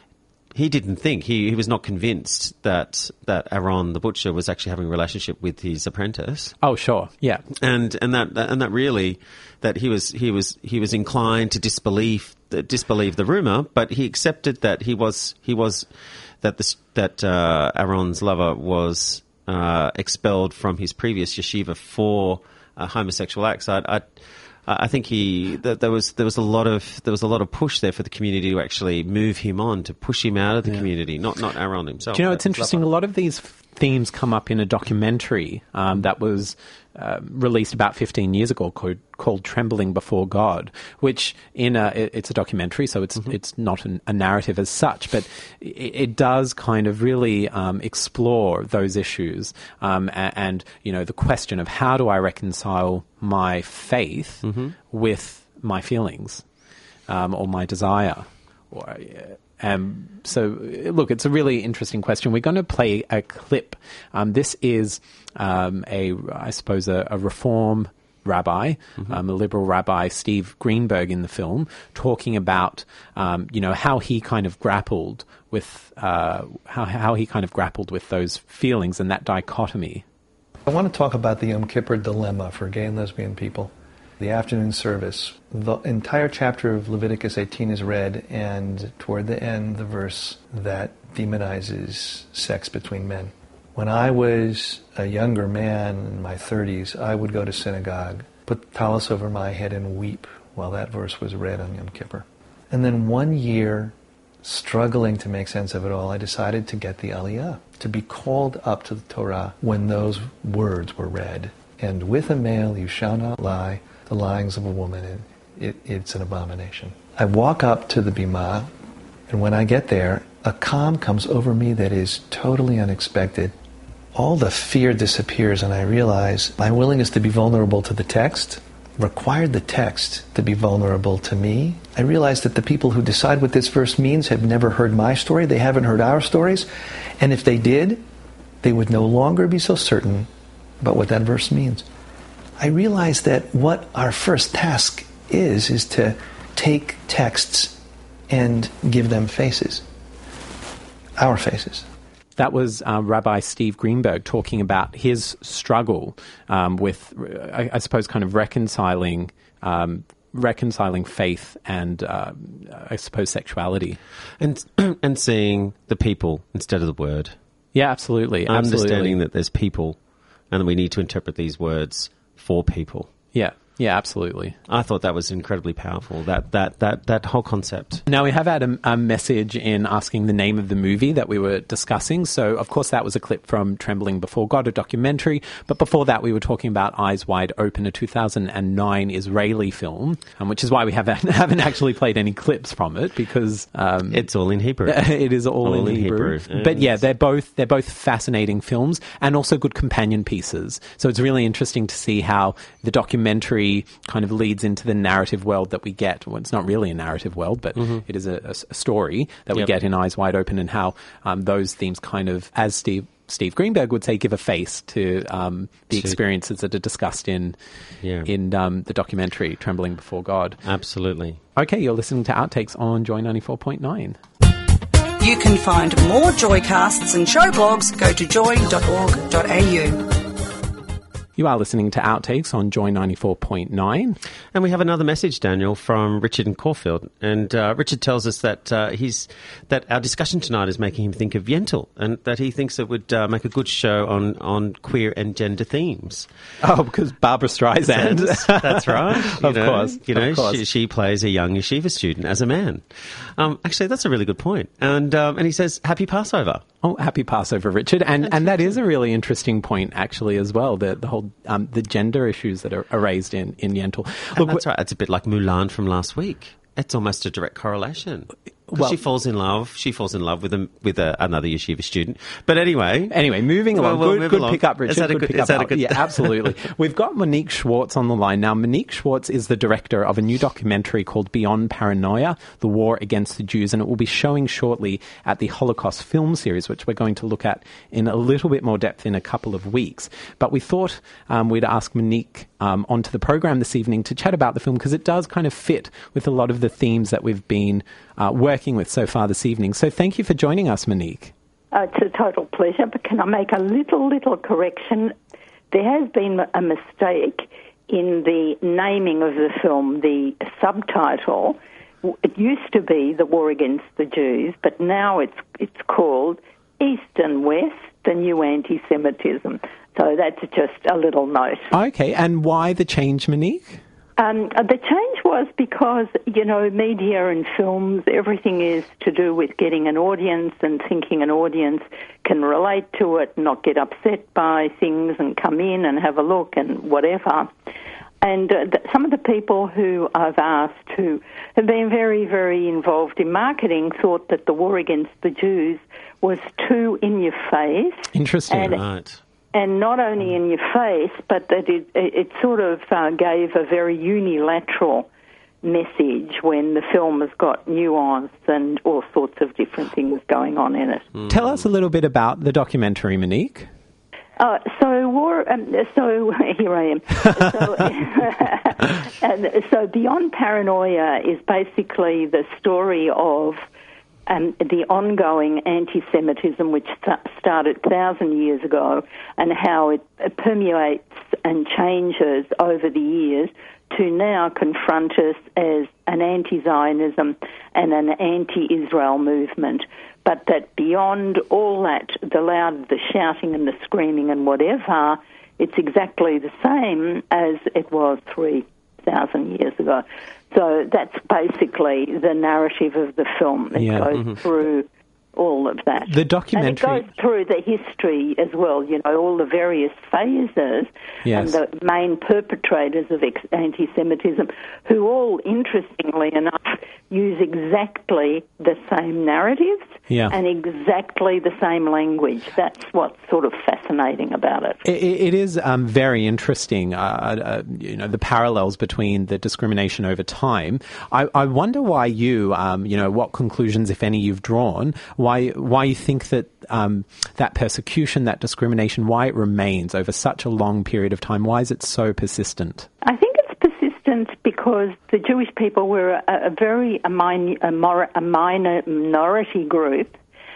He didn't think he, he was not convinced that that Aaron the butcher was actually having a relationship with his apprentice. Oh, sure, yeah, and and that and that really that he was he was he was inclined to disbelieve disbelieve the rumor, but he accepted that he was he was that this that uh, Aaron's lover was uh, expelled from his previous yeshiva for uh, homosexual acts. I, I I think he that there was there was a lot of there was a lot of push there for the community to actually move him on, to push him out of the Yeah. community, not not Aaron himself. Do you know, but it's his interesting. lover. A lot of these f- themes come up in a documentary um, that was uh, released about fifteen years ago called, called Trembling Before God, which in a, it, it's a documentary, so it's Mm-hmm. it's not an, a narrative as such, but it, it does kind of really um, explore those issues um, and, and, you know, the question of how do I reconcile my faith Mm-hmm. with my feelings um, or my desire. Or, uh, Um, so, uh, look, it's a really interesting question. We're going to play a clip. Um, this is um, a, I suppose, a, a reform rabbi, Mm-hmm. um, a liberal rabbi, Steve Greenberg, in the film, talking about, um, you know, how he kind of grappled with uh, how how he kind of grappled with those feelings and that dichotomy. I want to talk about the Yom Kippur dilemma for gay and lesbian people. The afternoon service. The entire chapter of Leviticus eighteen is read, and toward the end, the verse that demonizes sex between men. When I was a younger man in my thirties, I would go to synagogue, put tallis over my head, and weep while that verse was read on Yom Kippur. And then one year, struggling to make sense of it all, I decided to get the Aliyah, to be called up to the Torah when those words were read. And with a male you shall not lie, the lyings of a woman, it, it, it's an abomination. I walk up to the Bima, and when I get there, a calm comes over me that is totally unexpected. All the fear disappears, and I realize my willingness to be vulnerable to the text required the text to be vulnerable to me. I realize that the people who decide what this verse means have never heard my story, they haven't heard our stories, and if they did, they would no longer be so certain about what that verse means. I realized that what our first task is, is to take texts and give them faces. Our faces. That was uh, Rabbi Steve Greenberg talking about his struggle um, with, I, I suppose, kind of reconciling um, reconciling faith and, uh, I suppose, sexuality. And and seeing the people instead of the word. Yeah, absolutely. absolutely. Understanding that there's people and that we need to interpret these words for people. Yeah. Yeah, absolutely. I thought that was incredibly powerful, that that that, that whole concept. Now, we have had a, a message in asking the name of the movie that we were discussing. So, of course, that was a clip from Trembling Before God, a documentary. But before that, we were talking about Eyes Wide Open, a two thousand nine Israeli film, um, which is why we haven't, haven't actually played any clips from it, because... Um, it's all in Hebrew. It is all, all in, in Hebrew. Hebrew. But yeah, they're both, they're both fascinating films and also good companion pieces. So it's really interesting to see how the documentary kind of leads into the narrative world that we get. Well, it's not really a narrative world, but mm-hmm. it is a, a, a story that we yep. get in Eyes Wide Open, and how um, those themes kind of, as Steve Steve Greenberg would say, give a face to um, the to, experiences that are discussed in yeah. in um, the documentary Trembling Before God. Absolutely. Okay, you're listening to Outtakes on Joy ninety-four point nine. You can find more Joycasts and show blogs. Go to joy dot org dot a u. You are listening to Outtakes on Joy ninety-four point nine. And we have another message, Daniel, from Richard in Caulfield. And uh, Richard tells us that uh, he's that our discussion tonight is making him think of Yentl, and that he thinks it would uh, make a good show on, on queer and gender themes. Oh, because Barbara Streisand. That's right. You of know, course. You know, of course. She, she plays a young yeshiva student as a man. Um, actually, that's a really good point. And um, and he says, happy Passover. Oh, happy Passover, Richard. And and that is a really interesting point, actually, as well, the, the whole um, the gender issues that are, are raised in, in Yentl. Look, that's right. It's a bit like Mulan from last week. It's almost a direct correlation. Well, she falls in love. She falls in love with a, with a, another yeshiva student. But anyway, anyway, moving along. Well, we'll good, move good along. pick up, Richard. Is that a good, good, pick is up. that a good Yeah, absolutely. We've got Monique Schwartz on the line now. Monique Schwartz is the director of a new documentary called Beyond Paranoia: The War Against the Jews, and it will be showing shortly at the Holocaust Film Series, which we're going to look at in a little bit more depth in a couple of weeks. But we thought um, we'd ask Monique um, onto the program this evening to chat about the film, because it does kind of fit with a lot of the themes that we've been uh, working with so far this evening. So thank you for joining us, Monique. Uh, it's a total pleasure, but can I make a little, little correction? There has been a mistake in the naming of the film. The subtitle, it used to be The War Against the Jews, but now it's it's called East and West, the New Anti-Semitism. So that's just a little note. Okay, and why the change, Monique? Um, the change was because, you know, media and films, everything is to do with getting an audience and thinking an audience can relate to it, not get upset by things and come in and have a look and whatever. And uh, th- some of the people who I've asked who have been very, very involved in marketing thought that the war against the Jews was too in your face. Interesting, and, right. And not only in your face, but that it, it sort of uh, gave a very unilateral message when the film has got nuance and all sorts of different things going on in it. Mm. Tell us a little bit about the documentary, Monique. Uh, so, war, um, so here I am. so, and so, Beyond Paranoia is basically the story of um, the ongoing anti-Semitism, which st- started a thousand years ago, and how it permeates and changes over the years to now confront us as an anti-Zionism and an anti-Israel movement. But that beyond all that, the loud, the shouting and the screaming and whatever, it's exactly the same as it was three thousand years ago. So that's basically the narrative of the film. It yeah. goes mm-hmm. through all of that. The documentary... And it goes through the history as well, you know, all the various phases yes. and the main perpetrators of ex- anti-Semitism, who all, interestingly enough, use exactly the same narratives yeah. and exactly the same language. That's what's sort of fascinating about it. It, it is um, very interesting, uh, uh, you know, the parallels between the discrimination over time. I, I wonder why you, um, you know, what conclusions, if any, you've drawn, why why why you think that um, that persecution, that discrimination, why it remains over such a long period of time? Why is it so persistent? I think it's persistent because the Jewish people were a, a very a, min, a, mor, a minor minority group,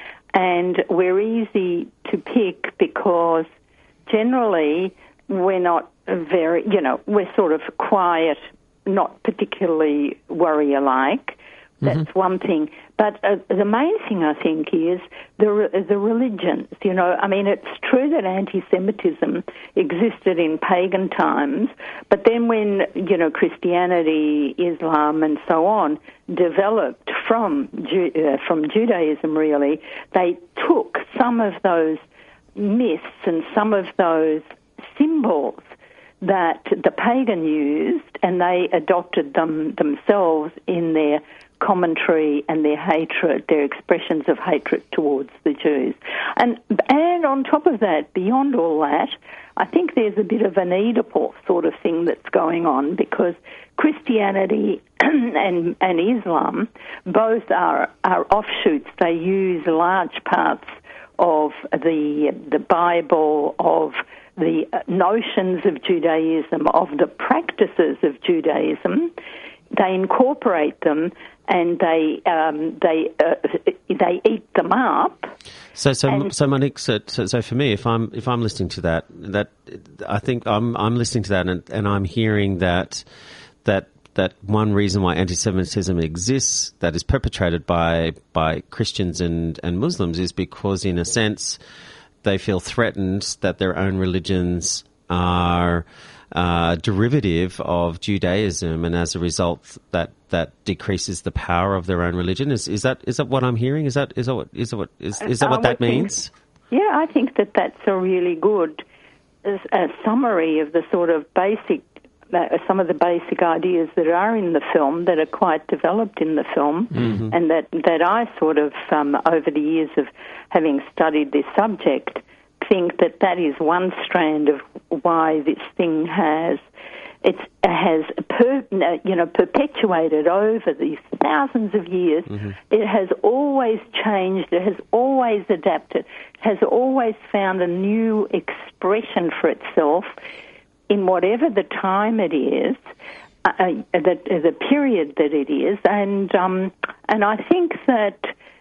and we're easy to pick because generally we're not very, you know, we're sort of quiet, not particularly warrior-like. That's mm-hmm. one thing. But uh, the main thing, I think, is the the religions. You know, I mean, it's true that anti-Semitism existed in pagan times, but then when, you know, Christianity, Islam, and so on developed from Ju- uh, from Judaism, really, they took some of those myths and some of those symbols that the pagan used, and they adopted them themselves in their commentary and their hatred, their expressions of hatred towards the Jews. And and on top of that, beyond all that, I think there's a bit of an Oedipal sort of thing that's going on, because Christianity and and Islam both are, are offshoots. They use large parts of the the Bible, of the notions of Judaism, of the practices of Judaism. They incorporate them, and they um, they uh, they eat them up. So, so, and so, Monique. So, so, so, for me, if I'm if I'm listening to that, that I think I'm I'm listening to that, and, and I'm hearing that that that one reason why anti-Semitism exists, that is perpetrated by by Christians and and Muslims, is because, in a sense, they feel threatened that their own religions are Uh, derivative of Judaism, and as a result, that, that decreases the power of their own religion. Is is that is that what I'm hearing? Is that is that what is that what is, is that what that means? Yeah, I think that that's a really good uh, summary of the sort of basic, uh, some of the basic ideas that are in the film, that are quite developed in the film, mm-hmm. and that that I sort of um, over the years of having studied this subject, think that that is one strand of why this thing has it's has per, you know perpetuated over these thousands of years. Mm-hmm. It has always changed. It has always adapted. It has always found a new expression for itself in whatever the time it is, uh, the, the period that it is, and um, and I think that,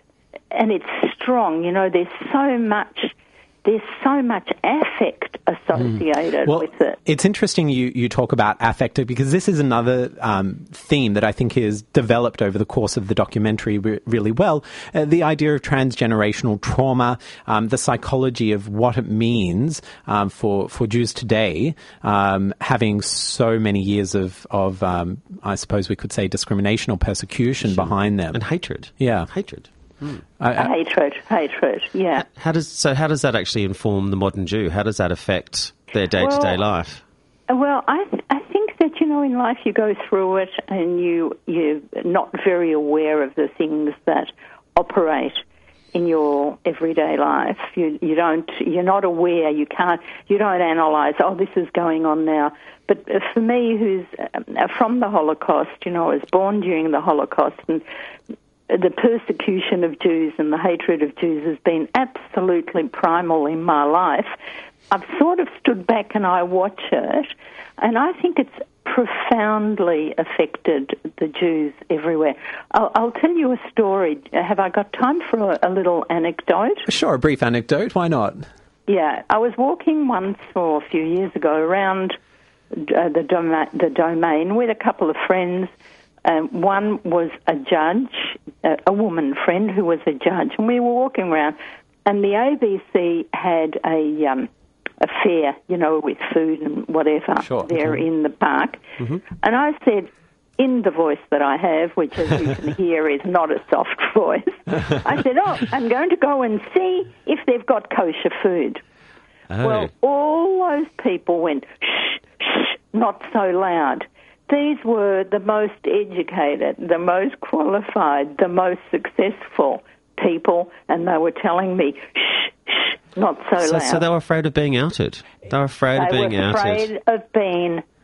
and it's strong. You know, there's so much. There's so much affect associated mm. well, with it. It's interesting you, you talk about affect, because this is another um, theme that I think is developed over the course of the documentary re- really well. Uh, the idea of transgenerational trauma, um, the psychology of what it means um, for, for Jews today, um, having so many years of, of um, I suppose we could say, discrimination or persecution sure. behind them. And hatred. Yeah. Hatred. Hmm. I, I, hatred, hatred, yeah. How does so? How does that actually inform the modern Jew? How does that affect their day-to-day well, life? Well, I th- I think that, you know, in life you go through it and you you're not very aware of the things that operate in your everyday life. You you don't you're not aware. You can't you don't analyse. Oh, this is going on now. But for me, who's uh, from the Holocaust, you know, I was born during the Holocaust, and the persecution of Jews and the hatred of Jews has been absolutely primal in my life. I've sort of stood back and I watch it, and I think it's profoundly affected the Jews everywhere. I'll, I'll tell you a story. Have I got time for a, a little anecdote? Sure, a brief anecdote. Why not? Yeah, I was walking once or a few years ago around uh, the, doma- the domain with a couple of friends. Um, one was a judge, a, a woman friend who was a judge, and we were walking around, and the A B C had a um, a fair, you know, with food and whatever sure. there mm-hmm. in the park. Mm-hmm. And I said, in the voice that I have, which as you can hear is not a soft voice, I said, oh, I'm going to go and see if they've got kosher food. Oh. Well, all those people went, shh, shh, not so loud. These were the most educated, the most qualified, the most successful people, and they were telling me, shh, shh, not so, so loud. So they were afraid of being outed. They were afraid they of being were outed. afraid of being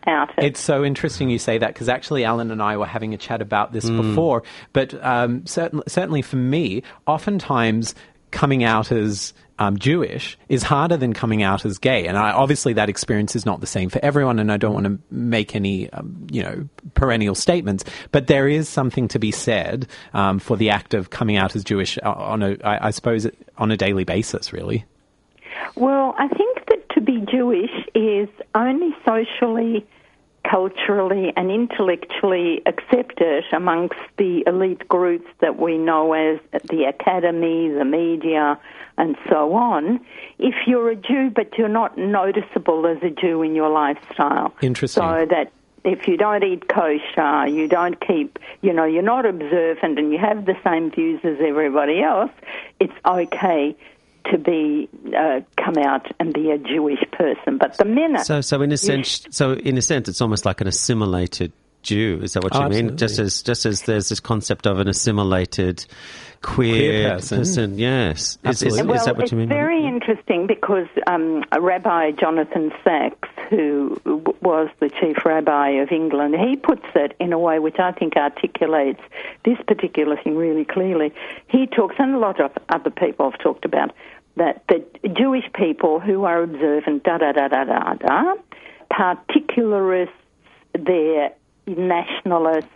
about it. It's so interesting you say that, because actually Alan and I were having a chat about this Mm. before. But um, certain, certainly for me, oftentimes coming out as um, Jewish is harder than coming out as gay. And I, obviously that experience is not the same for everyone, and I don't want to make any, um, you know, perennial statements. But there is something to be said um, for the act of coming out as Jewish on a, I, I suppose, on a daily basis, really. Well, I think that to be Jewish is only socially, culturally and intellectually accepted amongst the elite groups that we know as the academy, the media, and so on, if you're a Jew but you're not noticeable as a Jew in your lifestyle. Interesting. So that if you don't eat kosher, you don't keep, you know, you're not observant and you have the same views as everybody else, it's okay to be uh, come out and be a Jewish person. But the minute... So, so in a sense, so in a sense, it's almost like an assimilated Jew. Is that what you Oh, mean? absolutely. Just as just as there's this concept of an assimilated queer, Queer person. Yes. Is, is, Absolutely. is that what it's you mean? very interesting because um, Rabbi Jonathan Sachs, who w- was the chief rabbi of England, he puts it in a way which I think articulates this particular thing really clearly. He talks, and a lot of other people have talked about, that the Jewish people who are observant, da-da-da-da-da-da, particularists, they're nationalists,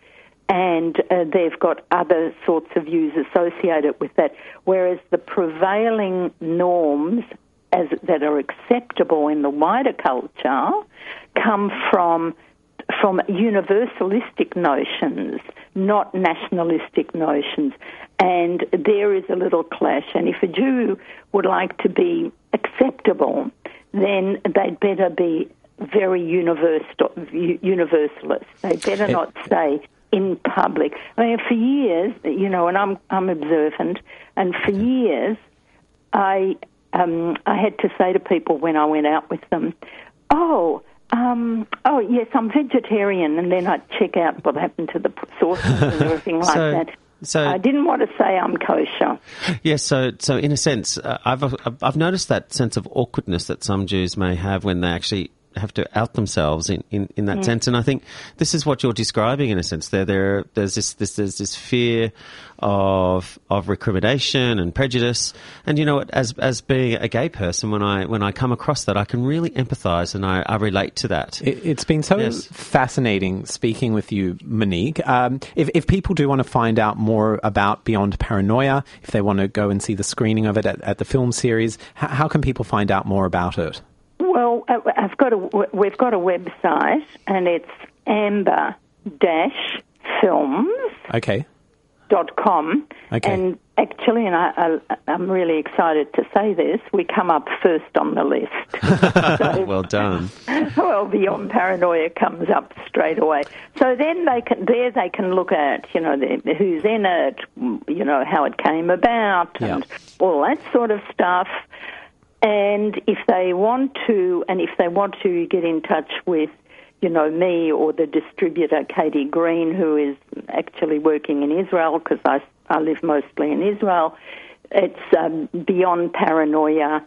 and uh, they've got other sorts of views associated with that, whereas the prevailing norms as that are acceptable in the wider culture come from from universalistic notions, not nationalistic notions. And there is a little clash. And if a Jew would like to be acceptable, then they'd better be very universal, universalist. They better not say in public. I mean, for years, you know, and I'm I'm observant, and for years, I um, I had to say to people when I went out with them, "Oh, um, oh yes, I'm vegetarian," and then I'd check out what happened to the sauces and everything like So- that. So I didn't want to say I'm kosher. Yes, so so in a sense, uh, I've I've- I've noticed that sense of awkwardness that some Jews may have when they actually have to out themselves in, in, in that Mm. sense, and I think this is what you're describing in a sense. There there there's this, this there's this fear of of recrimination and prejudice, and you know what, as as being a gay person, when I when I come across that, I can really empathise and I, I relate to that. It, it's been so Yes. fascinating speaking with you, Monique. Um, if, if people do want to find out more about Beyond Paranoia, if they want to go and see the screening of it at, at the film series, how, how can people find out more about it? Well, uh, I've got a, we've got a website, and it's amber dash films Okay. dot com. Okay. And actually, and I, I, I'm really excited to say this, we come up first on the list. Well done. Well, Beyond Paranoia comes up straight away. So then they can there they can look at, you know, the, who's in it, you know, how it came about, and all that sort of stuff. And if they want to, and if they want to get in touch with, you know, me or the distributor, Katie Green, who is actually working in Israel, because I, I live mostly in Israel, it's um, Beyond Paranoia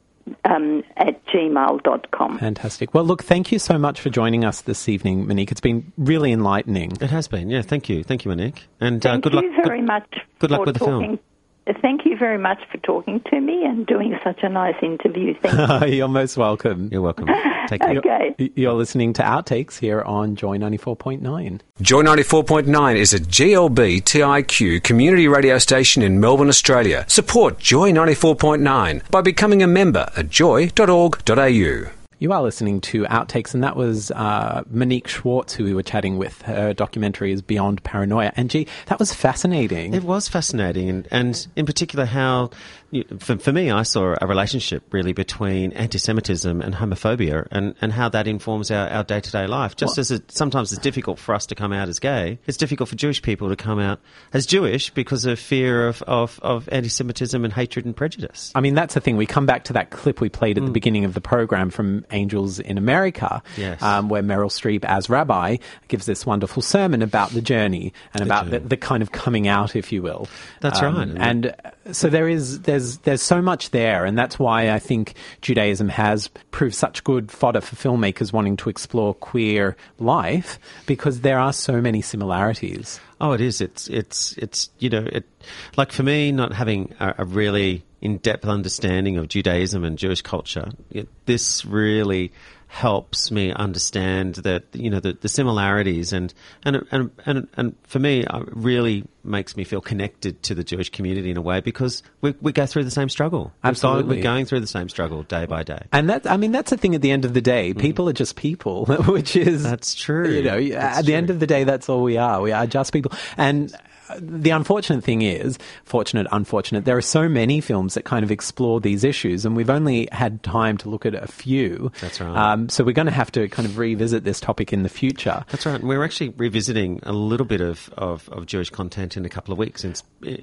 um, at gmail dot com. Fantastic. Well, look, thank you so much for joining us this evening, Monique. It's been really enlightening. It has been, yeah. Thank you, thank you, Monique, and uh, Thank good you luck. very good, much good luck for with the talking. film. Thank you very much for talking to me and doing such a nice interview. Thank you. You're most welcome. You're welcome. Take care. Okay. You're, you're listening to Outtakes here on Joy ninety-four point nine. Joy ninety-four point nine is a G L B T I Q community radio station in Melbourne, Australia. Support Joy ninety-four point nine by becoming a member at joy dot org dot a u. You are listening to Outtakes, and that was uh, Monique Schwartz, who we were chatting with. Her documentary is Beyond Paranoia. And, gee, that was fascinating. It was fascinating, and, and in particular how, you- for, for me, I saw a relationship really between anti-Semitism and homophobia, and, and how that informs our, our day-to-day life. Just Well- as it, sometimes it's difficult for us to come out as gay, it's difficult for Jewish people to come out as Jewish because of fear of, of, of anti-Semitism and hatred and prejudice. I mean, that's the thing. We come back to that clip we played at the beginning of the program from Angels in America, Yes. um, where Meryl Streep as Rabbi gives this wonderful sermon about the journey and The about journey. the, the kind of coming out, if you will. That's Um, right. And so there is there's there's so much there, and that's why I think Judaism has proved such good fodder for filmmakers wanting to explore queer life, because there are so many similarities. Oh, it is. It's it's it's you know, it like for me, not having a, a really in-depth understanding of Judaism and Jewish culture, it, this really helps me understand that, you know, the, the similarities, and and, and and and for me, it really makes me feel connected to the Jewish community in a way, because we we go through the same struggle. We've Absolutely. gone- we're going through the same struggle day by day. And that, I mean, that's the thing at the end of the day. People are just people, which is... That's true. You know, at the end of the day, that's all we are. We are just people. And the unfortunate thing is, fortunate, unfortunate, there are so many films that kind of explore these issues, and we've only had time to look at a few. That's right. Um, so we're going to have to kind of revisit this topic in the future. That's right. And we're actually revisiting a little bit of, of, of Jewish content in a couple of weeks, in,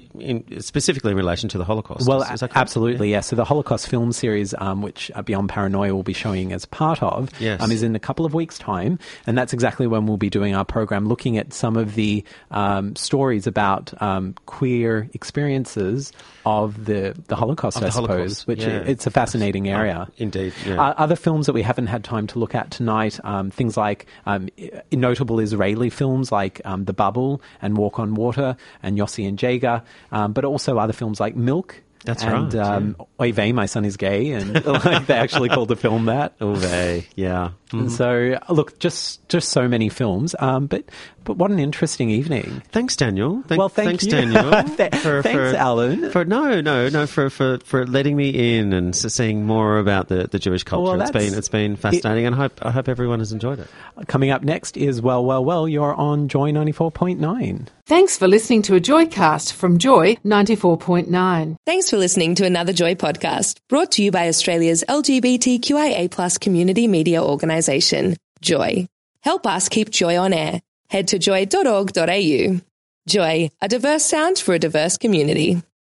in, specifically in relation to the Holocaust. Well, Is- is that correct? absolutely, yes. So the Holocaust film series, um, which uh, Beyond Paranoia will be showing as part of, Yes. um, is in a couple of weeks' time. And that's exactly when we'll be doing our program, looking at some of the um, stories about um, queer experiences of the, the Holocaust, Of I the suppose, Holocaust, which yeah. it's a fascinating area. Oh, indeed, yeah. Uh, other films that we haven't had time to look at tonight, um, things like um, i- notable Israeli films like um, The Bubble and Walk on Water and Yossi and Jager, um, but also other films like Milk. That's and, right, Um, Oy vey, My Son is Gay, and like, they actually called the film that. Oy vey, yeah. And so, look, just just so many films, um, but but what an interesting evening. Thanks, Daniel. Thank, well, thank thanks, you. Daniel. Th- thanks, Alan. For no, no, no, for, for, for letting me in and s- seeing more about the, the Jewish culture. Well, it's that's- been it's been fascinating, and I hope I hope everyone has enjoyed it. Coming up next is Well, Well, Well. You're on Joy ninety-four point nine. Thanks for listening to a Joycast from Joy ninety-four point nine. Thanks for listening to another Joy podcast, brought to you by Australia's L G B T Q I A plus community media organisation, Joy. Help us keep Joy on air. Head to joy dot org dot a u. Joy, a diverse sound for a diverse community.